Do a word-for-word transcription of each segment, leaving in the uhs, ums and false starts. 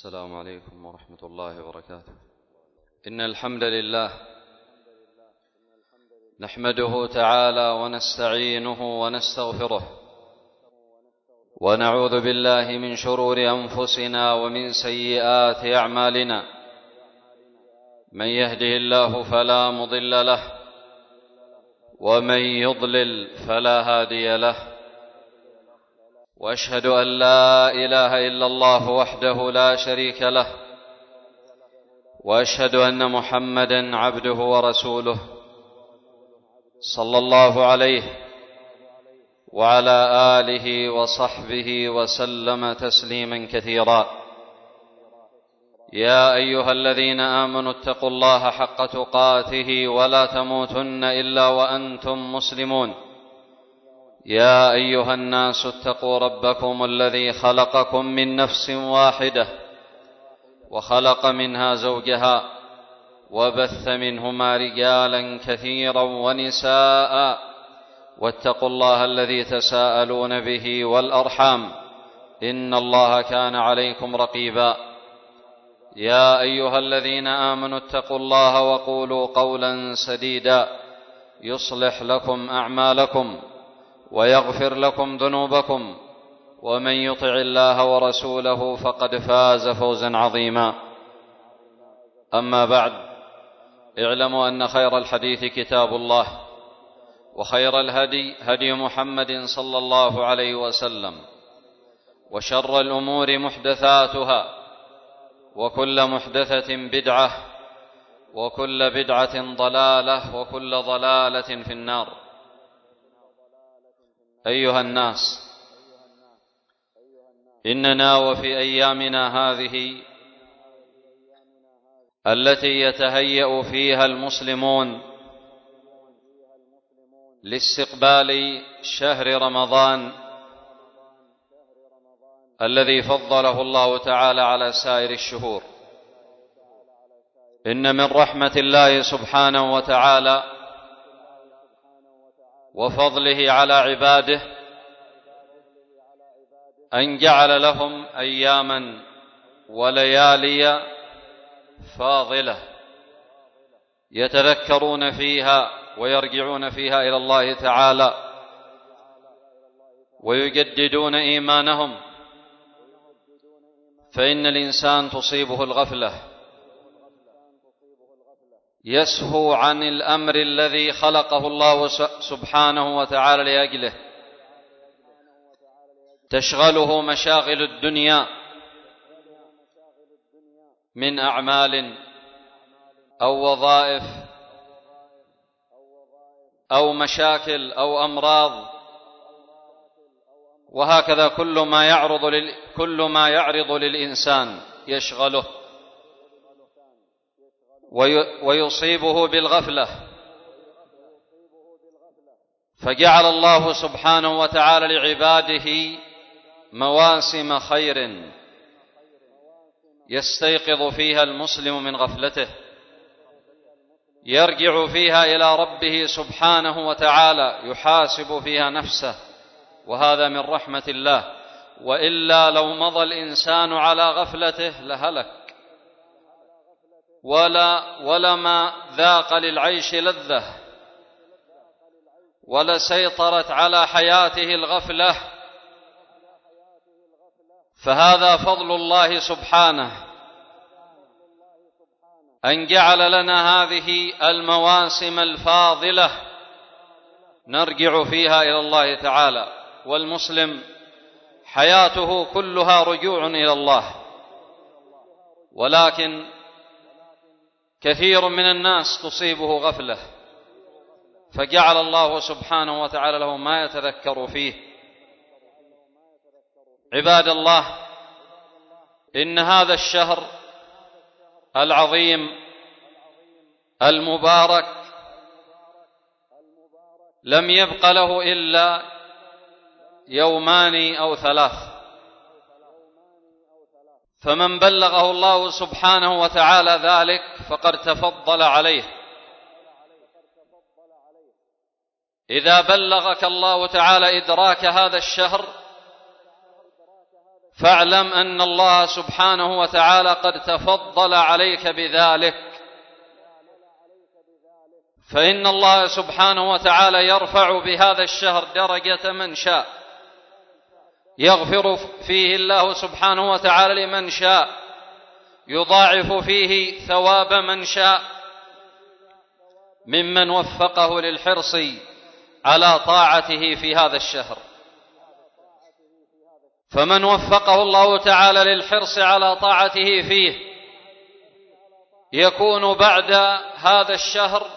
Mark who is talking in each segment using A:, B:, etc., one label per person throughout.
A: السلام عليكم ورحمة الله وبركاته. إن الحمد لله نحمده تعالى ونستعينه ونستغفره، ونعوذ بالله من شرور أنفسنا ومن سيئات أعمالنا. من يهده الله فلا مضل له، ومن يضلل فلا هادي له. وأشهد أن لا إله إلا الله وحده لا شريك له، وأشهد أن محمدًا عبده ورسوله صلى الله عليه وعلى آله وصحبه وسلم تسليمًا كثيرا. يا أيها الذين آمنوا اتقوا الله حق تقاته ولا تموتن إلا وأنتم مسلمون. يا أيها الناس اتقوا ربكم الذي خلقكم من نفس واحدة، وخلق منها زوجها، وبث منهما رجالا كثيرا ونساء، واتقوا الله الذي تساءلون به والأرحام، إن الله كان عليكم رقيبا. يا أيها الذين آمنوا اتقوا الله وقولوا قولا سديدا يصلح لكم أعمالكم ويغفر لكم ذنوبكم، ومن يطع الله ورسوله فقد فاز فوزا عظيما. أما بعد، اعلموا أن خير الحديث كتاب الله، وخير الهدي هدي محمد صلى الله عليه وسلم، وشر الأمور محدثاتها، وكل محدثة بدعة، وكل بدعة ضلالة، وكل ضلالة في النار. أيها الناس، إننا وفي أيامنا هذه التي يتهيأ فيها المسلمون لاستقبال شهر رمضان الذي فضله الله تعالى على سائر الشهور، إن من رحمة الله سبحانه وتعالى وفضله على عباده أن جعل لهم أياما وليالي فاضلة يتذكرون فيها ويرجعون فيها إلى الله تعالى ويجددون إيمانهم. فإن الإنسان تصيبه الغفلة، يسهو عن الأمر الذي خلقه الله سبحانه وتعالى لأجله، تشغله مشاغل الدنيا من أعمال أو وظائف أو مشاكل أو أمراض، وهكذا كل ما يعرض لل... كل ما يعرض للإنسان يشغله وي... ويصيبه بالغفلة. فجعل الله سبحانه وتعالى لعباده مواسم خير يستيقظ فيها المسلم من غفلته، يرجع فيها إلى ربه سبحانه وتعالى، يحاسب فيها نفسه، وهذا من رحمة الله. وإلا لو مضى الإنسان على غفلته لهلك، ولا ولما ذاق للعيش لذة، ولسيطرت على حياته الغفلة. فهذا فضل الله سبحانه أن جعل لنا هذه المواسم الفاضلة نرجع فيها إلى الله تعالى. والمسلم حياته كلها رجوع إلى الله، ولكن كثير من الناس تصيبه غفلة، فجعل الله سبحانه وتعالى له ما يتذكر فيه. عباد الله، إن هذا الشهر العظيم المبارك لم يبق له إلا يومان أو ثلاث، فمن بلغه الله سبحانه وتعالى ذلك فقد تفضل عليه. إذا بلغك الله تعالى إدراك هذا الشهر فاعلم أن الله سبحانه وتعالى قد تفضل عليك بذلك، فإن الله سبحانه وتعالى يرفع بهذا الشهر درجة من شاء، يغفر فيه الله سبحانه وتعالى لمن شاء، يضاعف فيه ثواب من شاء ممن وفقه للحرص على طاعته في هذا الشهر. فمن وفقه الله تعالى للحرص على طاعته فيه يكون بعد هذا الشهر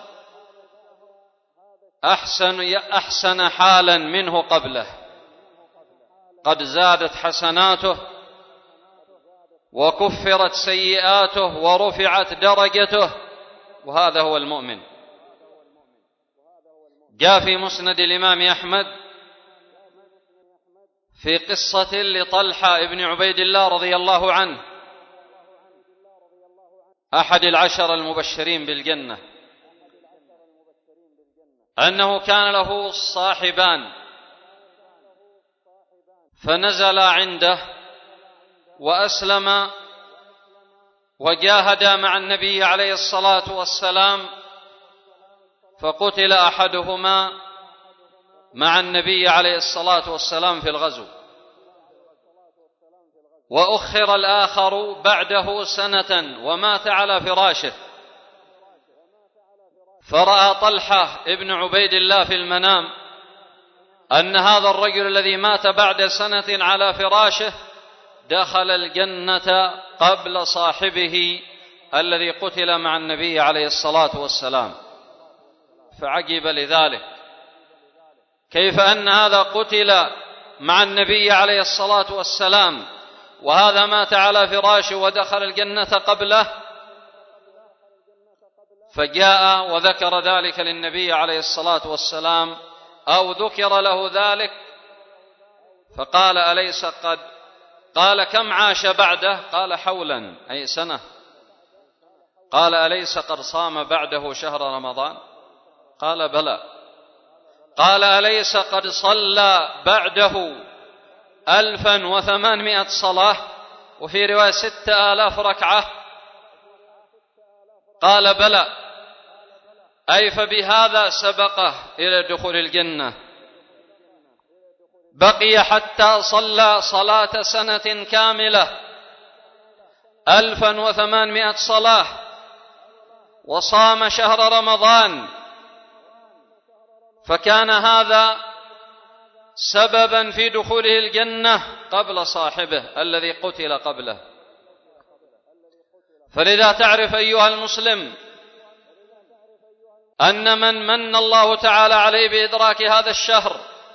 A: أحسن أحسن حالا منه قبله، قد زادت حسناته وكفرت سيئاته ورفعت درجته، وهذا هو المؤمن. جاء في مسند الإمام أحمد في قصة لطلحة ابن عبيد الله رضي الله عنه أحد العشر المبشرين بالجنة، أنه كان له صاحبان فنزل عنده وأسلم وجاهدا مع النبي عليه الصلاة والسلام، فقتل أحدهما مع النبي عليه الصلاة والسلام في الغزو، وأخر الآخر بعده سنة ومات على فراشه. فرأى طلحة ابن عبيد الله في المنام أن هذا الرجل الذي مات بعد سنة على فراشه دخل الجنة قبل صاحبه الذي قتل مع النبي عليه الصلاة والسلام، فعجب لذلك، كيف أن هذا قتل مع النبي عليه الصلاة والسلام وهذا مات على فراشه ودخل الجنة قبله؟ فجاء وذكر ذلك للنبي عليه الصلاة والسلام، أو ذكر له ذلك، فقال أليس قد قال كم عاش بعده؟ قال حولا أي سنة. قال أليس قد صام بعده شهر رمضان؟ قال بلى. قال أليس قد صلى بعده ألفا وثمانمائة صلاة، وفي رواية ستة آلاف ركعة؟ قال بلى. أي فبهذا سبقه إلى دخول الجنة، بقي حتى صلى صلاة سنة كاملة ألفا وثمانمائة صلاة، وصام شهر رمضان، فكان هذا سببا في دخوله الجنة قبل صاحبه الذي قتل قبله. فلذا تعرف أيها المسلم أن من من الله تعالى عليه بإدراك هذا الشهر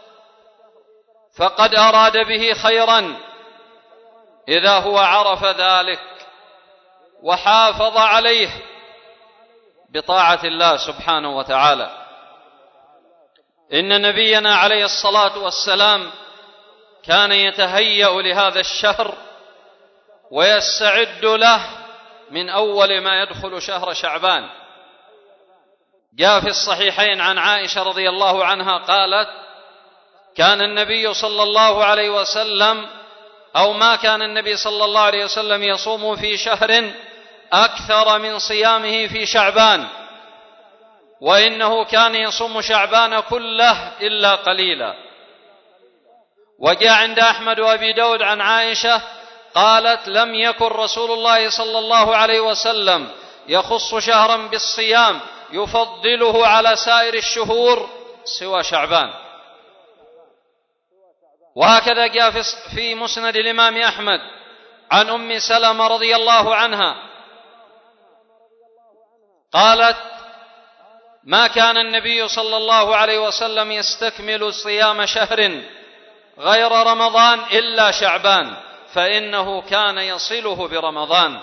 A: فقد أراد به خيرا إذا هو عرف ذلك وحافظ عليه بطاعة الله سبحانه وتعالى. إن نبينا عليه الصلاة والسلام كان يتهيأ لهذا الشهر ويستعد له من أول ما يدخل شهر شعبان. جاء في الصحيحين عن عائشة رضي الله عنها قالت: كان النبي صلى الله عليه وسلم أو ما كان النبي صلى الله عليه وسلم يصوم في شهر أكثر من صيامه في شعبان، وإنه كان يصوم شعبان كله إلا قليلا. وجاء عند أحمد وأبي داود عن عائشة قالت: لم يكن رسول الله صلى الله عليه وسلم يخص شهرا بالصيام يفضله على سائر الشهور سوى شعبان. وهكذا جاء في مسند الإمام أحمد عن أم سلمة رضي الله عنها قالت: ما كان النبي صلى الله عليه وسلم يستكمل صيام شهر غير رمضان إلا شعبان، فإنه كان يصله برمضان.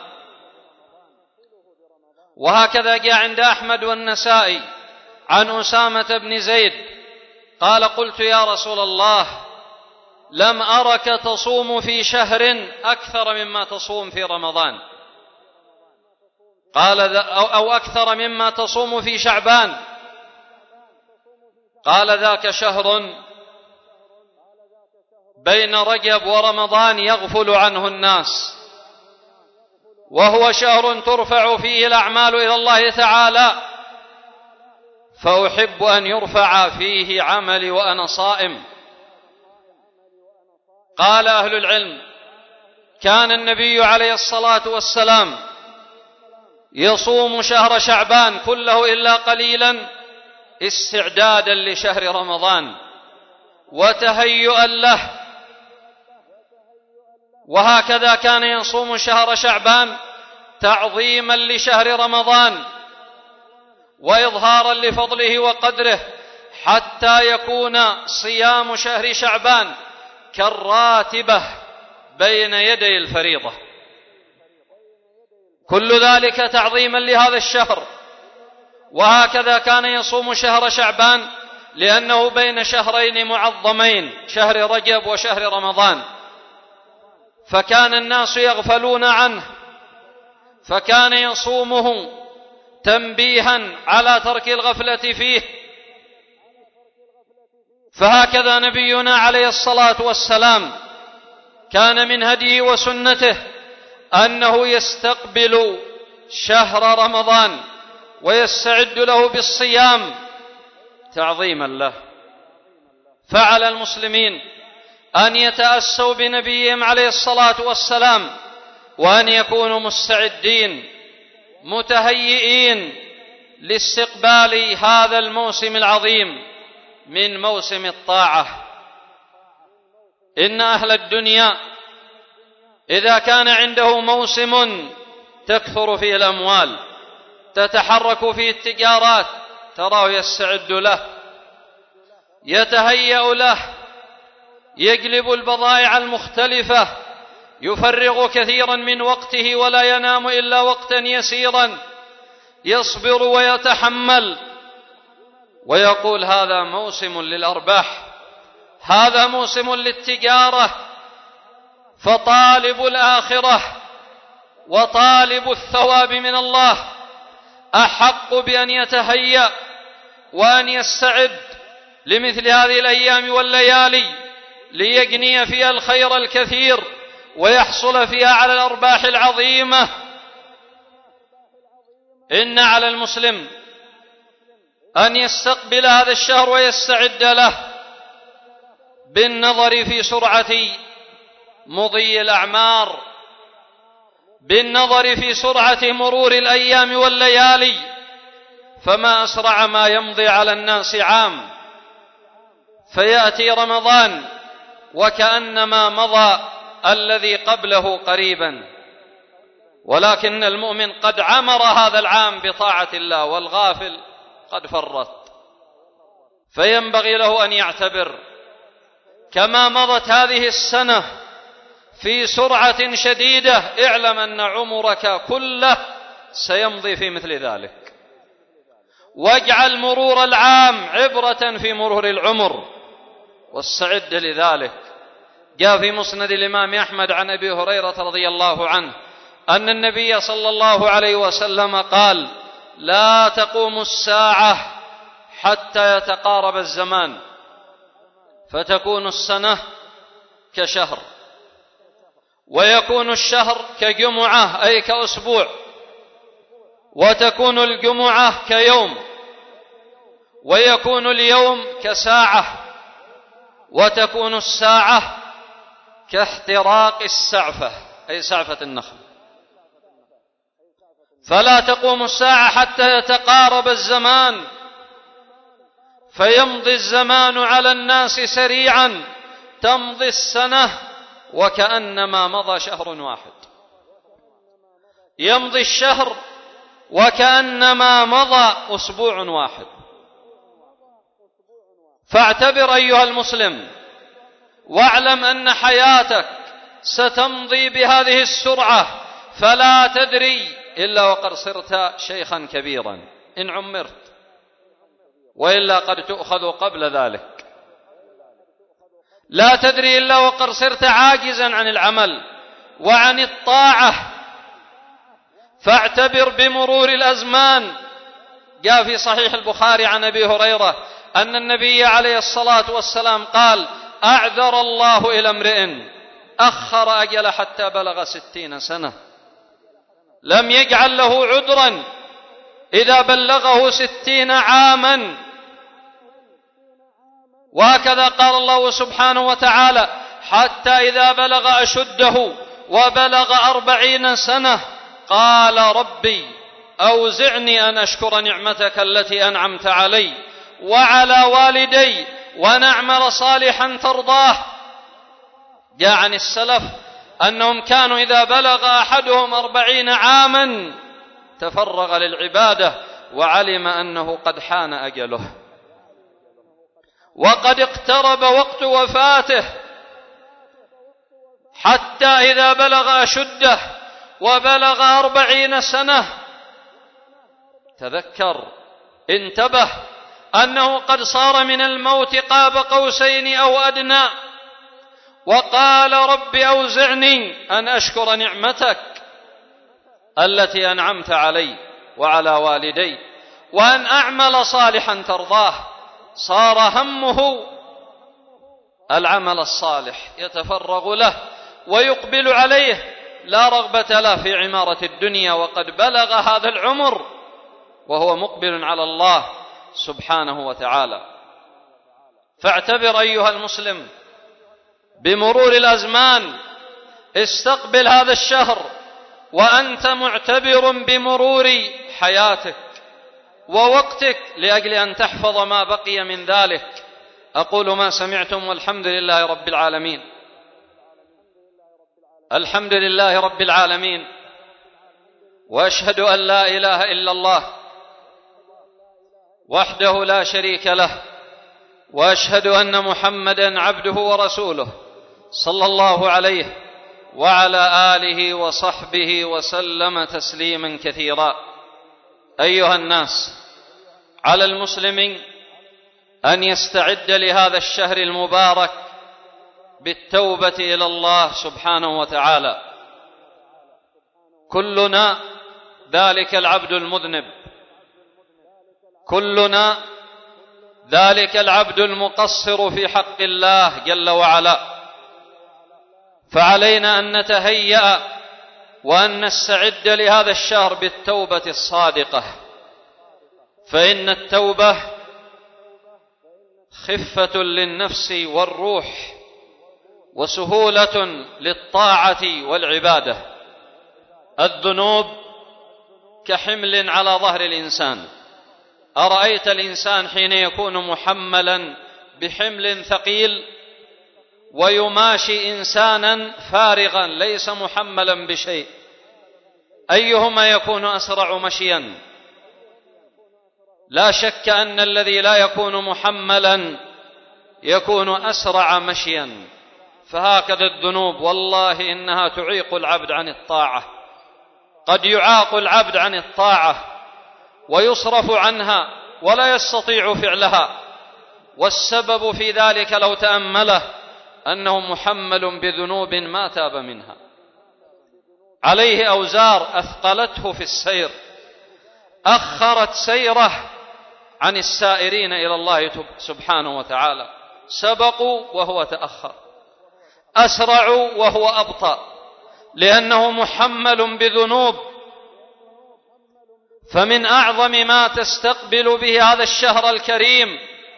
A: وهكذا جاء عند أحمد والنسائي عن أسامة بن زيد قال: قلت يا رسول الله لم أرك تصوم في شهر أكثر مما تصوم في رمضان، قال أو أكثر مما تصوم في شعبان، قال: ذاك شهر بين رجب ورمضان يغفل عنه الناس، وهو شهر ترفع فيه الأعمال إلى الله تعالى، فأحب أن يرفع فيه عملي وأنا صائم. قال أهل العلم: كان النبي عليه الصلاة والسلام يصوم شهر شعبان كله إلا قليلا استعدادا لشهر رمضان وتهيئا له، وهكذا كان يصوم شهر شعبان تعظيما لشهر رمضان وإظهارا لفضله وقدره، حتى يكون صيام شهر شعبان كالراتبة بين يدي الفريضة، كل ذلك تعظيما لهذا الشهر. وهكذا كان يصوم شهر شعبان لأنه بين شهرين معظمين، شهر رجب وشهر رمضان، فكان الناس يغفلون عنه، فكان يصومه تنبيها على ترك الغفلة فيه. فهكذا نبينا عليه الصلاة والسلام كان من هديه وسنته أنه يستقبل شهر رمضان ويستعد له بالصيام تعظيما له. فعلى المسلمين أن يتأسوا بنبيهم عليه الصلاة والسلام، وأن يكونوا مستعدين متهيئين لاستقبال هذا الموسم العظيم من موسم الطاعة. إن أهل الدنيا إذا كان عنده موسم تكثر فيه الأموال، تتحرك فيه التجارات، تراه يستعد له، يتهيأ له، يجلب البضائع المختلفة، يفرغ كثيرا من وقته ولا ينام إلا وقتا يسيرا، يصبر ويتحمل، ويقول هذا موسم للأرباح، هذا موسم للتجارة. فطالب الآخرة وطالب الثواب من الله أحق بأن يتهيأ وأن يستعد لمثل هذه الأيام والليالي ليجني فيها الخير الكثير ويحصل فيها على الأرباح العظيمة. إن على المسلم أن يستقبل هذا الشهر ويستعد له بالنظر في سرعة مضي الأعمار، بالنظر في سرعة مرور الأيام والليالي، فما أسرع ما يمضي على الناس عام، فيأتي رمضان وكأنما مضى الذي قبله قريبا، ولكن المؤمن قد عمر هذا العام بطاعة الله، والغافل قد فرط. فينبغي له أن يعتبر كما مضت هذه السنة في سرعة شديدة، اعلم أن عمرك كله سيمضي في مثل ذلك، واجعل مرور العام عبرة في مرور العمر واستعد لذلك. جاء في مسند الإمام أحمد عن أبي هريرة رضي الله عنه أن النبي صلى الله عليه وسلم قال: لا تقوم الساعة حتى يتقارب الزمان، فتكون السنة كشهر، ويكون الشهر كجمعة أي كأسبوع، وتكون الجمعة كيوم، ويكون اليوم كساعة، وتكون الساعة كاحتراق السعفة أي سعفة النخل. فلا تقوم الساعة حتى يتقارب الزمان، فيمضي الزمان على الناس سريعا، تمضي السنة وكأنما مضى شهر واحد، يمضي الشهر وكأنما مضى أسبوع واحد. فاعتبر أيها المسلم، واعلم أن حياتك ستمضي بهذه السرعة، فلا تدري إلا وقد صرت شيخا كبيرا إن عمرت، وإلا قد تؤخذ قبل ذلك. لا تدري إلا وقد صرت عاجزا عن العمل وعن الطاعة. فاعتبر بمرور الأزمان. جاء في صحيح البخاري عن أبي هريرة أن النبي عليه الصلاة والسلام قال: أعذر الله إلى امرئ أخر أجل حتى بلغ ستين سنة، لم يجعل له عذرا إذا بلغه ستين عاما. وهكذا قال الله سبحانه وتعالى: حتى إذا بلغ أشده وبلغ أربعين سنة قال ربي أوزعني أن أشكر نعمتك التي أنعمت علي وعلى والدي وأن أعمل صالحا ترضاه. جاء عن السلف أنهم كانوا إذا بلغ أحدهم أربعين عاما تفرغ للعبادة وعلم أنه قد حان أجله وقد اقترب وقت وفاته، حتى إذا بلغ أشده وبلغ أربعين سنة تذكر، انتبه أنه قد صار من الموت قاب قوسين أو أدنى، وقال رب أوزعني أن أشكر نعمتك التي أنعمت علي وعلى والدي وأن أعمل صالحا ترضاه. صار همه العمل الصالح، يتفرغ له ويقبل عليه، لا رغبة له في عمارة الدنيا، وقد بلغ هذا العمر وهو مقبل على الله سبحانه وتعالى. فاعتبر أيها المسلم بمرور الأزمان، استقبل هذا الشهر وأنت معتبر بمرور حياتك ووقتك لأجل أن تحفظ ما بقي من ذلك. أقول ما سمعتم والحمد لله رب العالمين. الحمد لله رب العالمين، وأشهد أن لا إله إلا الله وحده لا شريك له، وأشهد أن محمدا عبده ورسوله صلى الله عليه وعلى آله وصحبه وسلم تسليما كثيرا. أيها الناس، على المسلم أن يستعد لهذا الشهر المبارك بالتوبة إلى الله سبحانه وتعالى. كلنا ذلك العبد المذنب، كلنا ذلك العبد المقصر في حق الله جل وعلا، فعلينا أن نتهيأ وأن نستعد لهذا الشهر بالتوبة الصادقة، فإن التوبة خفة للنفس والروح وسهولة للطاعة والعبادة. الذنوب كحمل على ظهر الإنسان. أرأيت الإنسان حين يكون محملا بحمل ثقيل ويماشي إنسانا فارغا ليس محملا بشيء، أيهما يكون أسرع مشيا؟ لا شك أن الذي لا يكون محملا يكون أسرع مشيا. فهكذا الذنوب والله إنها تعيق العبد عن الطاعة، قد يعاق العبد عن الطاعة ويصرف عنها ولا يستطيع فعلها، والسبب في ذلك لو تأمله أنه محمل بذنوب ما تاب منها، عليه أوزار أثقلته في السير، أخرت سيره عن السائرين إلى الله سبحانه وتعالى. سبقوا وهو تأخر، أسرعوا وهو أبطأ، لأنه محمل بذنوب. فمن أعظم ما تستقبل به هذا الشهر الكريم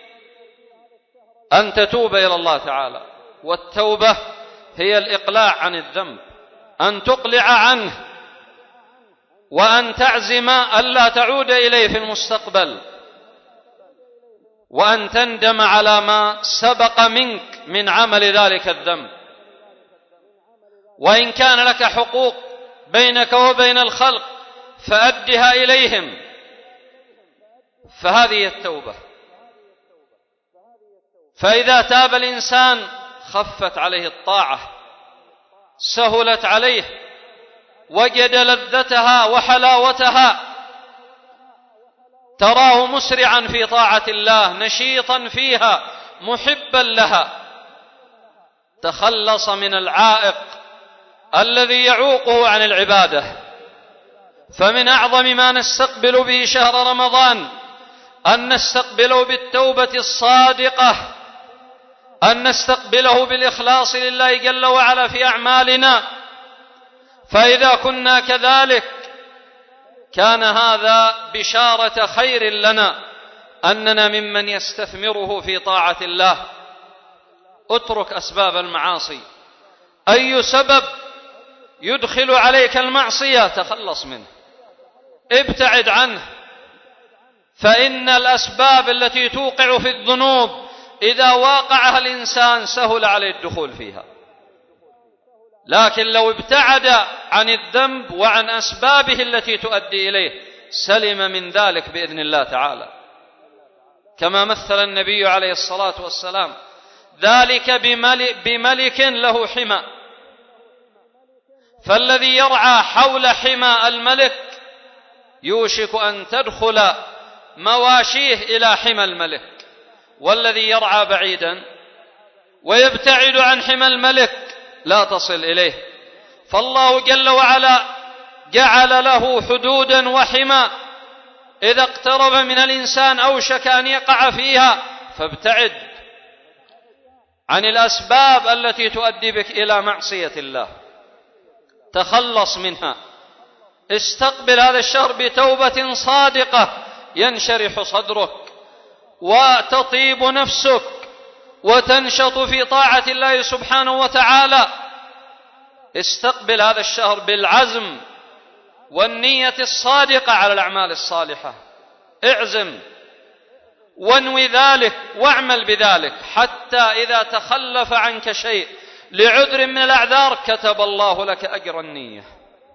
A: أن تتوب إلى الله تعالى، والتوبة هي الإقلاع عن الذنب، أن تقلع عنه وأن تعزم ألا تعود إليه في المستقبل، وأن تندم على ما سبق منك من عمل ذلك الذنب. وإن كان لك حقوق بينك وبين الخلق فأدها إليهم، فهذه التوبة. فإذا تاب الإنسان خفت عليه الطاعة، سهلت عليه، وجد لذتها وحلاوتها، تراه مسرعا في طاعة الله، نشيطا فيها، محبا لها، تخلص من العائق الذي يعوقه عن العبادة. فمن أعظم ما نستقبل به شهر رمضان أن نستقبله بالتوبة الصادقة أن نستقبله بالإخلاص لله جل وعلا في أعمالنا، فإذا كنا كذلك كان هذا بشارة خير لنا أننا ممن يستثمره في طاعة الله. اترك أسباب المعاصي، أي سبب يدخل عليك المعصية تخلص منه، ابتعد عنه، فإن الأسباب التي توقع في الذنوب إذا واقعها الإنسان سهل عليه الدخول فيها، لكن لو ابتعد عن الذنب وعن أسبابه التي تؤدي إليه سلم من ذلك بإذن الله تعالى، كما مثل النبي عليه الصلاة والسلام ذلك بملك له حمى، فالذي يرعى حول حمى الملك يوشك أن تدخل مواشيه إلى حمى الملك، والذي يرعى بعيدا ويبتعد عن حمى الملك لا تصل إليه. فالله جل وعلا جعل له حدودا وحمى، إذا اقترب من الإنسان أوشك أن يقع فيها، فابتعد عن الأسباب التي تؤدي بك إلى معصية الله، تخلص منها. استقبل هذا الشهر بتوبة صادقة ينشرح صدرك وتطيب نفسك وتنشط في طاعة الله سبحانه وتعالى. استقبل هذا الشهر بالعزم والنية الصادقة على الأعمال الصالحة، اعزم وانوي ذلك واعمل بذلك، حتى إذا تخلف عنك شيء لعذر من الأعذار كتب الله لك أجر النية.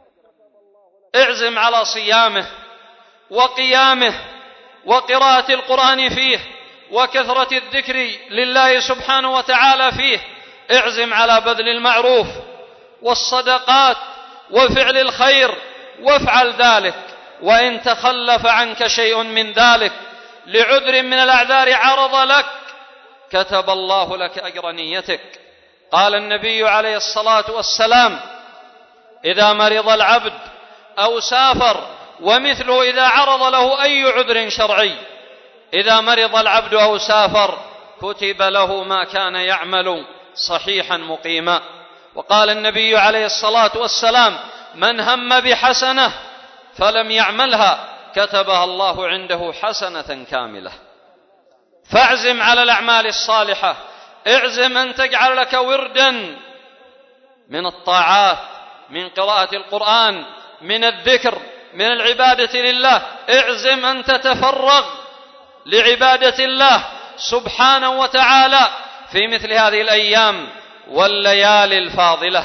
A: اعزم على صيامه وقيامه وقراءة القرآن فيه وكثرة الذكر لله سبحانه وتعالى فيه. اعزم على بذل المعروف والصدقات وفعل الخير، وافعل ذلك. وإن تخلف عنك شيء من ذلك لعذر من الأعذار عرض لك كتب الله لك أجر نيتك. قال النبي عليه الصلاة والسلام: إذا مرض العبد أو سافر، ومثله إذا عرض له أي عذر شرعي، إذا مرض العبد أو سافر كتب له ما كان يعمل صحيحا مقيما. وقال النبي عليه الصلاة والسلام: من هم بحسنة فلم يعملها كتبها الله عنده حسنة كاملة. فاعزم على الأعمال الصالحة، اعزم أن تجعل لك وردا من الطاعات، من قراءة القرآن، من الذكر، من العبادة لله. اعزم أن تتفرغ لعبادة الله سبحانه وتعالى في مثل هذه الأيام والليالي الفاضلة.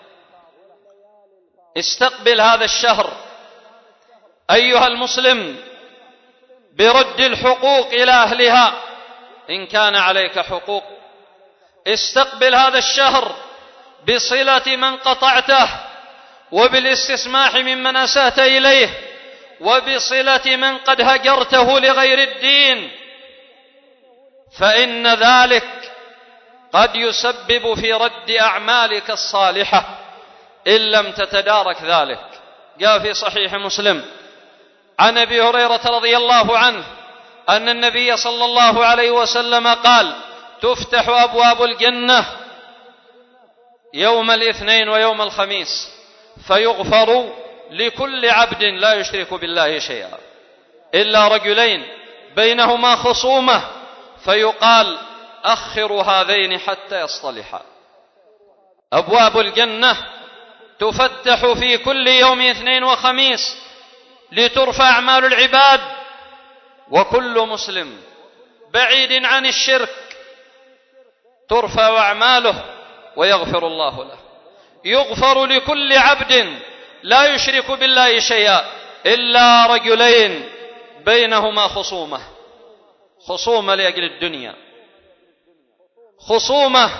A: استقبل هذا الشهر أيها المسلم برد الحقوق إلى أهلها إن كان عليك حقوق. استقبل هذا الشهر بصلة من قطعته، وبالاستسماح ممن أسأت إليه، وبصلة من قد هجرته لغير الدين، فإن ذلك قد يسبب في رد أعمالك الصالحة إن لم تتدارك ذلك. جاء في صحيح مسلم عن أبي هريرة رضي الله عنه أن النبي صلى الله عليه وسلم قال: تفتح أبواب الجنة يوم الاثنين ويوم الخميس فيغفر لكل عبد لا يشرك بالله شيئا إلا رجلين بينهما خصومة، فيقال: أخروا هذين حتى يصطلحا. أبواب الجنة تفتح في كل يوم اثنين وخميس لترفع أعمال العباد، وكل مسلم بعيد عن الشرك ترفع أعماله ويغفر الله له. يغفر لكل عبد لا يشرك بالله شيئا إلا رجلين بينهما خصومة، خصومة لأجل الدنيا، خصومة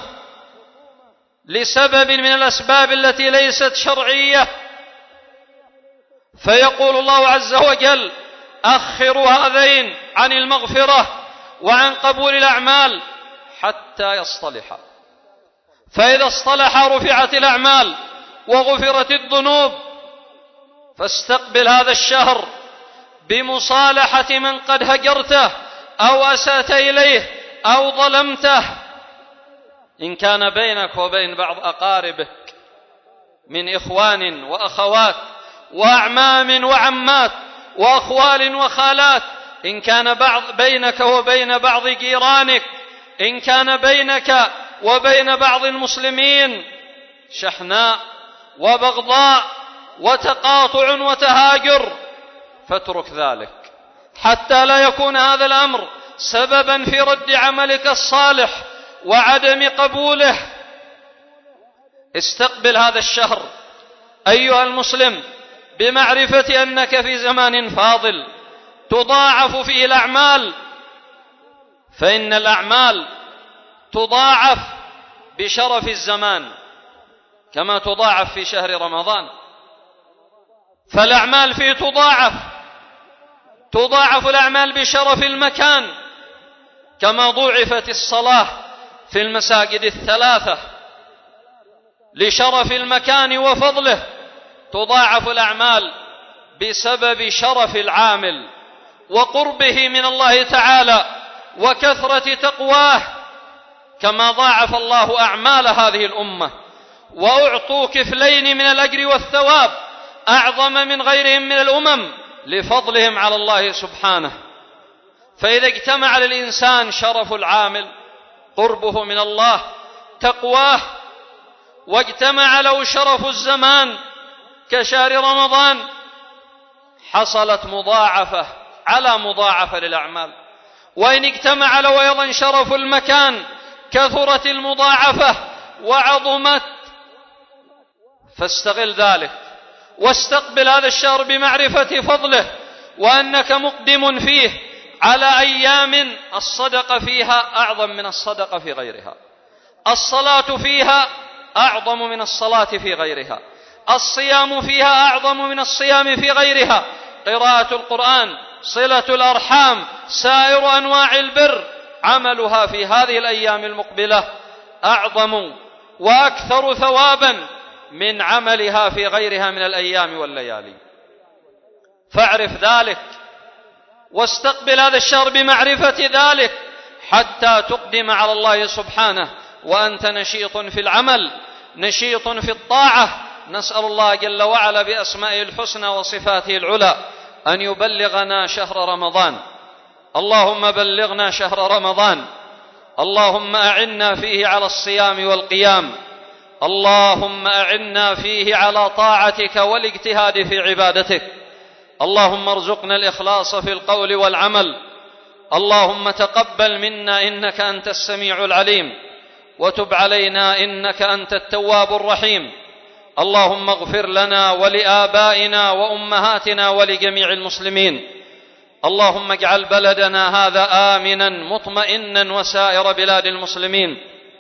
A: لسبب من الأسباب التي ليست شرعية، فيقول الله عز وجل: أخروا هذين عن المغفرة وعن قبول الأعمال حتى يصطلحا. فإذا اصطلحا رفعت الأعمال وغفرت الذنوب. فاستقبل هذا الشهر بمصالحة من قد هجرته أو أسأت إليه أو ظلمته، إن كان بينك وبين بعض أقاربك من إخوان وأخوات وأعمام وعمات وأخوال وخالات، إن كان بعض بينك وبين بعض جيرانك، إن كان بينك وبين بعض المسلمين شحناء وبغضاء وتقاطع وتهاجر، فاترك ذلك حتى لا يكون هذا الأمر سببا في رد عملك الصالح وعدم قبوله. استقبل هذا الشهر أيها المسلم بمعرفة أنك في زمان فاضل تضاعف فيه الأعمال، فإن الأعمال تضاعف بشرف الزمان كما تضاعف في شهر رمضان، فالأعمال فيه تضاعف تضاعف الأعمال بشرف المكان، كما ضُعفت الصلاة في المساجد الثلاثة لشرف المكان وفضله، تضاعف الأعمال بسبب شرف العامل وقربه من الله تعالى وكثرة تقواه، كما ضاعف الله أعمال هذه الأمة وأعطوا كفلين من الأجر والثواب أعظم من غيرهم من الأمم لفضلهم على الله سبحانه. فإذا اجتمع للإنسان شرف العامل قربه من الله تقواه، واجتمع له شرف الزمان كشهر رمضان، حصلت مضاعفة على مضاعفة للأعمال. وإن اجتمع له أيضا شرف المكان كثرت المضاعفة وعظمت، فاستغل ذلك واستقبل هذا الشهر بمعرفة فضله وأنك مقدم فيه على أيام الصدقة فيها أعظم من الصدقة في غيرها، الصلاة فيها أعظم من الصلاة في غيرها، الصيام فيها أعظم من الصيام في غيرها، قراءة القرآن، صلة الأرحام، سائر أنواع البر عملها في هذه الأيام المقبلة أعظم وأكثر ثوابا من عملها في غيرها من الأيام والليالي. فاعرف ذلك واستقبل هذا الشهر بمعرفة ذلك حتى تقدم على الله سبحانه وأنت نشيط في العمل نشيط في الطاعة. نسأل الله جل وعلا بأسمائه الحسنى وصفاته العلى أن يبلغنا شهر رمضان. اللهم بلغنا شهر رمضان، اللهم أعنا فيه على الصيام والقيام، اللهم أعنا فيه على طاعتك والاجتهاد في عبادتك، اللهم ارزقنا الإخلاص في القول والعمل، اللهم تقبل منا إنك أنت السميع العليم، وتب علينا إنك أنت التواب الرحيم. اللهم اغفر لنا ولآبائنا وأمهاتنا ولجميع المسلمين. اللهم اجعل بلدنا هذا آمنا مطمئنا وسائر بلاد المسلمين.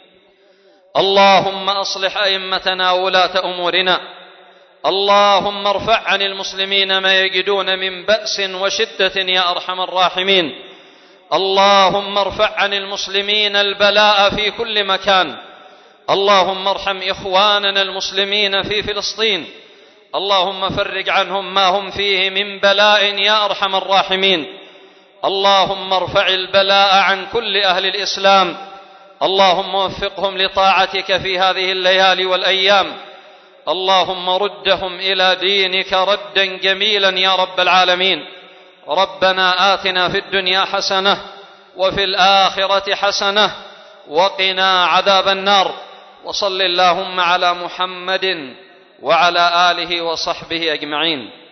A: اللهم أصلح أئمتنا وولاة أمورنا. اللهم ارفع عن المسلمين ما يجدون من بأس وشدة يا أرحم الراحمين. اللهم ارفع عن المسلمين البلاء في كل مكان. اللهم ارحم إخواننا المسلمين في فلسطين، اللهم فرج عنهم ما هم فيه من بلاء يا أرحم الراحمين. اللهم ارفع البلاء عن كل أهل الإسلام، اللهم وفقهم لطاعتك في هذه الليالي والأيام. اللهم ردهم إلى دينك ردا جميلا يا رب العالمين. ربنا آتنا في الدنيا حسنة وفي الآخرة حسنة وقنا عذاب النار. وصل اللهم على محمد وعلى آله وصحبه أجمعين.